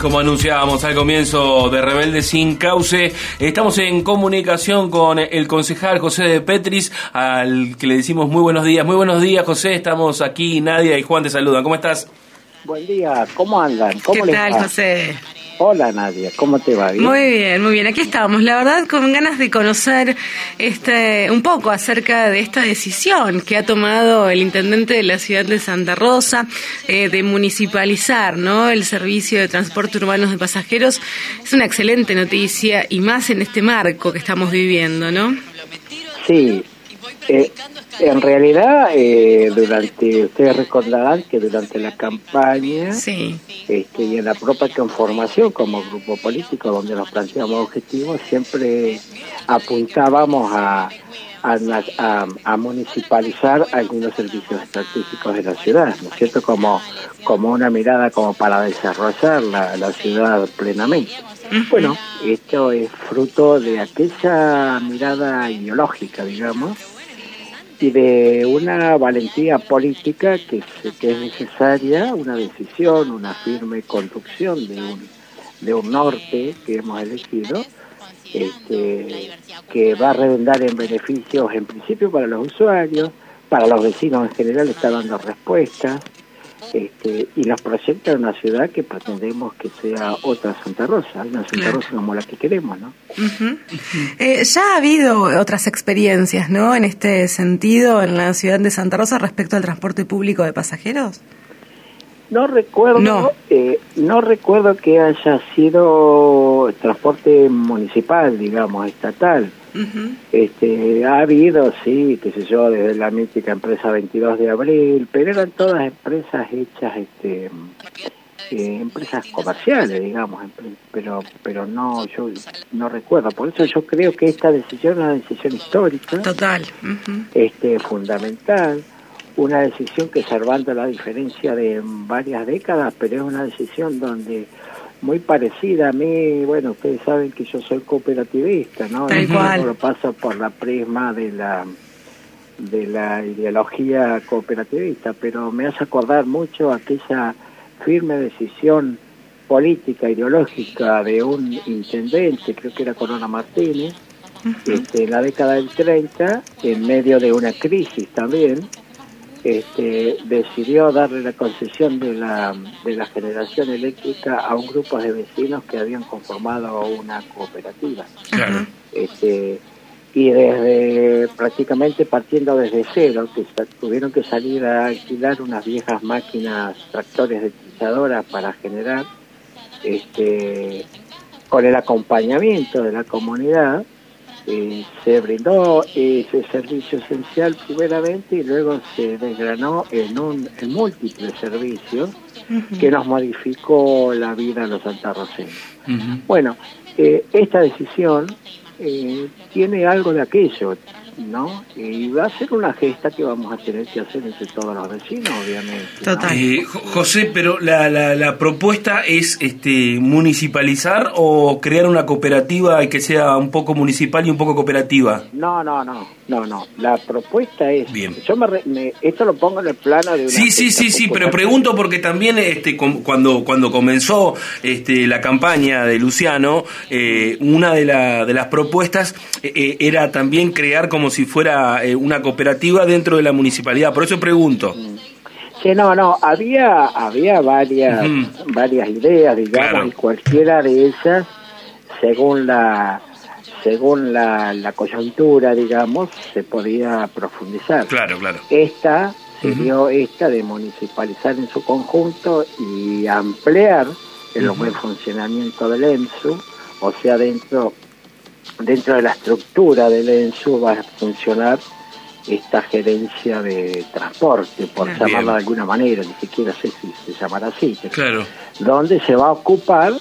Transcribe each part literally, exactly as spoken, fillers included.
Como anunciábamos al comienzo de Rebeldes Sin Cauce, estamos en comunicación con el concejal José de Petris, al que le decimos muy buenos días. Muy buenos días, José. Estamos aquí, Nadia y Juan te saludan. ¿Cómo estás? Buen día. ¿Cómo andan? ¿Cómo ¿Qué les tal, va? José? Hola, Nadia. ¿Cómo te va? ¿Bien? Muy bien, muy bien. Aquí estamos. La verdad, con ganas de conocer este un poco acerca de esta decisión que ha tomado el intendente de la ciudad de Santa Rosa eh, de municipalizar, ¿no?, el servicio de transporte urbano de pasajeros. Es una excelente noticia y más en este marco que estamos viviendo, ¿no? Sí. Eh, en realidad, eh, durante ustedes recordarán que durante la campaña sí. este, y en la propia conformación como grupo político, donde nos planteamos objetivos, siempre apuntábamos a, a, a, a municipalizar algunos servicios estratégicos de la ciudad, ¿no es cierto? Como, como una mirada como para desarrollar la, la ciudad plenamente. Uh-huh. Bueno, esto es fruto de aquella mirada ideológica, digamos, y de una valentía política que, se, que es necesaria, una decisión, una firme conducción de un, de un norte que hemos elegido, este, que va a redundar en beneficios en principio para los usuarios, para los vecinos en general está dando respuestas, este, y nos proyecta en una ciudad que pretendemos que sea otra Santa Rosa, una Santa claro. Rosa como la que queremos, ¿no? Uh-huh. Eh, ya ha habido otras experiencias, ¿no?, en este sentido en la ciudad de Santa Rosa respecto al transporte público de pasajeros. No recuerdo, no, eh, no recuerdo que haya sido transporte municipal, digamos, estatal. Uh-huh. Este, ha habido, sí, qué sé yo, desde la mítica empresa veintidós de abril, pero eran todas empresas hechas, este, eh, empresas comerciales, digamos, pero, pero no, yo no recuerdo. Por eso yo creo que esta decisión es una decisión histórica, total, uh-huh. este, fundamental. Una decisión que, salvando la diferencia de varias décadas, pero es una decisión donde muy parecida a mí. Bueno, ustedes saben que yo soy cooperativista, ¿no? Tal cual. Lo paso por la prisma de la de la ideología cooperativista, pero me hace acordar mucho aquella firme decisión política, ideológica de un intendente, creo que era Corona Martínez, uh-huh. este, en la década del treinta, en medio de una crisis también. Este, decidió darle la concesión de la de la generación eléctrica a un grupo de vecinos que habían conformado una cooperativa. Claro. Este, y desde prácticamente partiendo desde cero, que tuvieron que salir a alquilar unas viejas máquinas, tractores destrizadoras para generar, este, con el acompañamiento de la comunidad. Eh, se brindó ese servicio esencial primeramente y luego se desgranó en un en múltiples servicios uh-huh. que nos modificó la vida a los santarroceños. Uh-huh. Bueno, eh, esta decisión eh, tiene algo de aquello, ¿no? Y va a ser una gesta que vamos a tener que hacer entre todos los vecinos, obviamente, ¿no? Total. Eh, José, pero la, la, la propuesta es este municipalizar o crear una cooperativa que sea un poco municipal y un poco cooperativa. No, no, no, no, no. La propuesta es. Bien. Yo me, me esto lo pongo en el plano de una. Sí, sí, sí, sí, pero pregunto porque también este cuando cuando comenzó este la campaña de Luciano, eh, una de la de las propuestas eh, era también crear como si fuera eh, una cooperativa dentro de la municipalidad. Por eso pregunto. Sí, no, no, había había varias uh-huh. varias ideas, digamos, claro. y cualquiera de ellas, según la según la, la coyuntura, digamos, se podía profundizar. Claro, claro. Esta se uh-huh. dio esta de municipalizar en su conjunto y ampliar el uh-huh. buen funcionamiento del EMSU, o sea, dentro dentro de la estructura del EMSU va a funcionar esta gerencia de transporte, por Bien. llamarla de alguna manera, ni siquiera sé si se llamará así, pero claro. donde se va a ocupar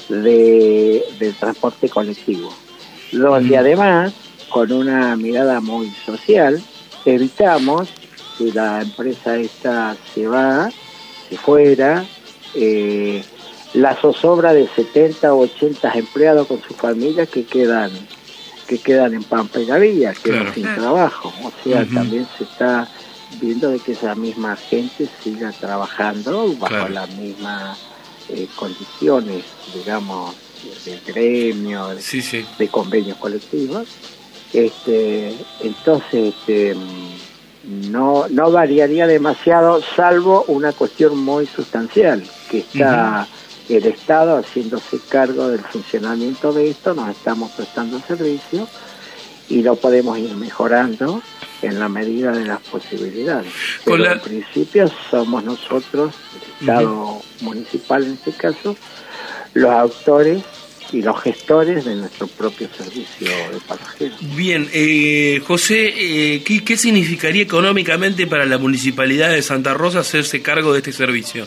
de del transporte colectivo, donde mm. además, con una mirada muy social, evitamos que la empresa esta se va, se fuera, eh, la zozobra de setenta o ochenta empleados con sus familias que quedan que quedan en Pampa y Gavilla, quedan claro. sin trabajo. O sea, uh-huh. también se está viendo de que esa misma gente siga trabajando bajo claro. la misma eh, condiciones, digamos, de gremio, de, sí, sí. de convenios colectivos. Este, entonces, este, no, no variaría demasiado, salvo una cuestión muy sustancial, que está uh-huh. el Estado haciéndose cargo del funcionamiento de esto, nos estamos prestando servicio y lo podemos ir mejorando en la medida de las posibilidades. Pero la... en principio somos nosotros, el Estado uh-huh. municipal en este caso, los autores y los gestores de nuestro propio servicio de pasajeros. Bien, eh, José, eh, ¿qué, ¿qué significaría económicamente para la Municipalidad de Santa Rosa hacerse cargo de este servicio?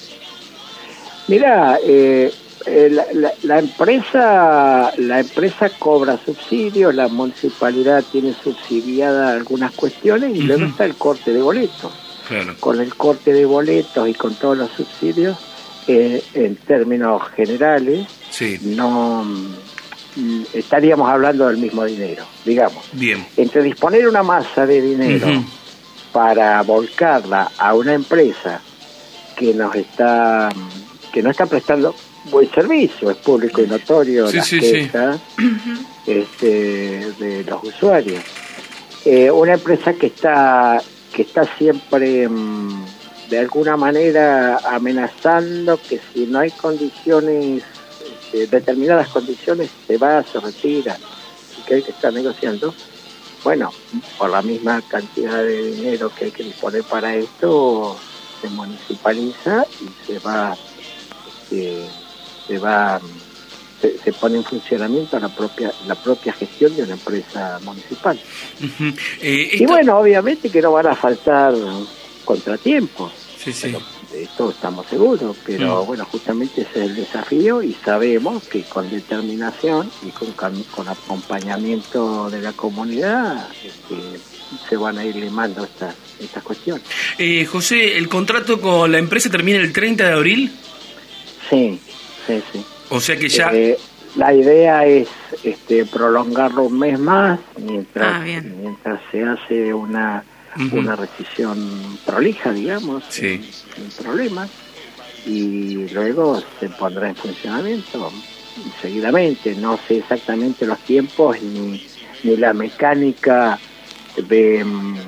Mirá, eh, eh, la, la, la empresa la empresa cobra subsidios, la municipalidad tiene subsidiada algunas cuestiones y uh-huh. luego está el corte de boletos. Claro. Con el corte de boletos y con todos los subsidios, eh, en términos generales, sí. no estaríamos hablando del mismo dinero, digamos. Bien. Entre disponer una masa de dinero uh-huh. para volcarla a una empresa que nos está que no está prestando buen servicio, es público y notorio sí, las sí, quejas sí. este, de los usuarios. Eh, una empresa que está que está siempre mmm, de alguna manera amenazando que si no hay condiciones, eh, determinadas condiciones, se va, se retira, y que hay que estar negociando. Bueno, por la misma cantidad de dinero que hay que disponer para esto, se municipaliza y se va, este, se va, se, se pone en funcionamiento la propia, la propia gestión de una empresa municipal. Uh-huh. eh, y bueno, obviamente que no van a faltar contratiempos. Sí, sí. Pero de esto estamos seguros, pero mm. bueno, justamente ese es el desafío y sabemos que con determinación y con, con acompañamiento de la comunidad este, se van a ir limando estas estas cuestiones. Eh, José, ¿el contrato con la empresa termina el treinta de abril? Sí, sí, sí. O sea que ya... Eh, la idea es este, prolongarlo un mes más mientras, ah, bien. mientras se hace una... Uh-huh. una rescisión prolija, digamos, sí. sin, sin problemas, y luego se pondrá en funcionamiento seguidamente. No sé exactamente los tiempos ni, ni la mecánica de,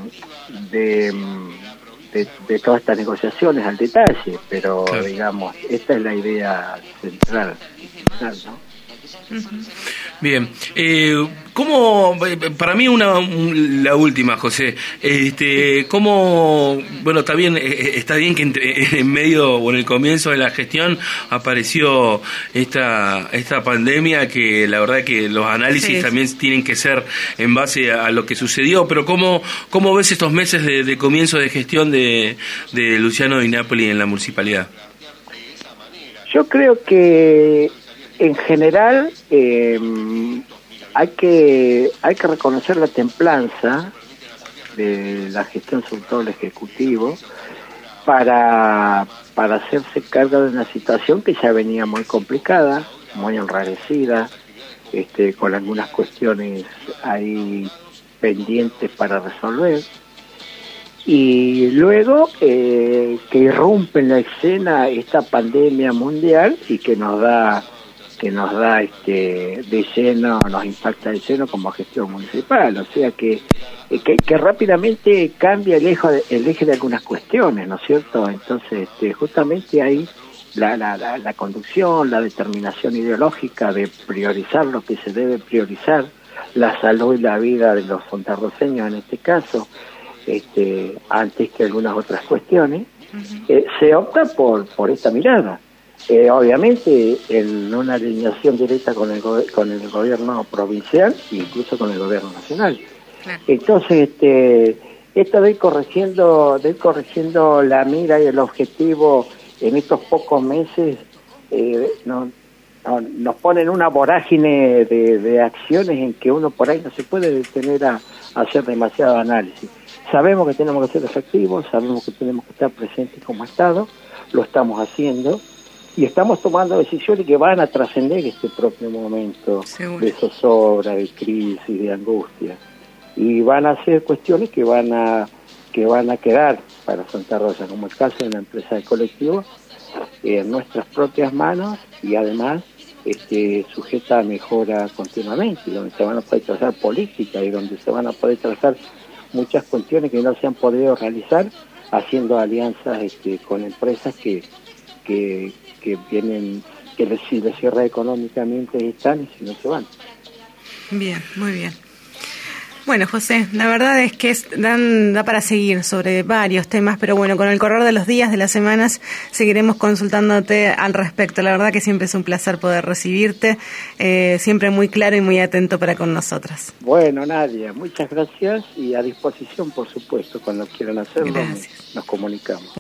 de, de, de todas estas negociaciones al detalle, pero claro. digamos, esta es la idea central, central ¿no? Bien, eh, ¿cómo, para mí una un, la última, José, este, cómo, bueno, está bien, eh, está bien que entre, en medio o en el comienzo de la gestión apareció esta esta pandemia que la verdad que los análisis sí. también tienen que ser en base a, a lo que sucedió, pero ¿cómo cómo ves estos meses de, de comienzo de gestión de, de Luciano Di Napoli en la municipalidad? Yo creo que en general, eh, hay que hay que reconocer la templanza de la gestión, sobre todo el Ejecutivo, para, para hacerse cargo de una situación que ya venía muy complicada, muy enrarecida, este, con algunas cuestiones ahí pendientes para resolver. Y luego eh, que irrumpe en la escena esta pandemia mundial y que nos da... que nos da este de lleno, nos impacta de lleno como gestión municipal, o sea que que, que rápidamente cambia el eje, de, el eje de algunas cuestiones, ¿no es cierto? Entonces este, justamente ahí la, la, la, la conducción, la determinación ideológica de priorizar lo que se debe priorizar, la salud y la vida de los santarroceños en este caso, este antes que algunas otras cuestiones, uh-huh. eh, se opta por, por esta mirada. Eh, obviamente en una alineación directa con el go- con el gobierno provincial e incluso con el gobierno nacional. Claro. Entonces este esto de ir corrigiendo de ir corrigiendo la mira y el objetivo en estos pocos meses eh, no, no, nos pone en una vorágine de, de acciones en que uno por ahí no se puede detener a, a hacer demasiado análisis. Sabemos que tenemos que ser efectivos, sabemos que tenemos que estar presentes como Estado, lo estamos haciendo. Y estamos tomando decisiones que van a trascender este propio momento Seguro. de zozobra, de crisis, de angustia. Y van a ser cuestiones que van a que van a quedar para Santa Rosa, como el caso de la empresa de colectivo, en nuestras propias manos y además este, sujeta a mejora continuamente, donde se van a poder trazar políticas y donde se van a poder trazar muchas cuestiones que no se han podido realizar haciendo alianzas este, con empresas que, que, que vienen, que les, si les cierra económicamente están y si no se van. Bien, muy bien. Bueno, José, la verdad es que es, dan, da para seguir sobre varios temas, pero bueno, con el correr de los días, de las semanas, seguiremos consultándote al respecto. La verdad que siempre es un placer poder recibirte, eh, siempre muy claro y muy atento para con nosotras. Bueno, Nadia, muchas gracias y a disposición, por supuesto, cuando quieran hacerlo, gracias. Nos comunicamos.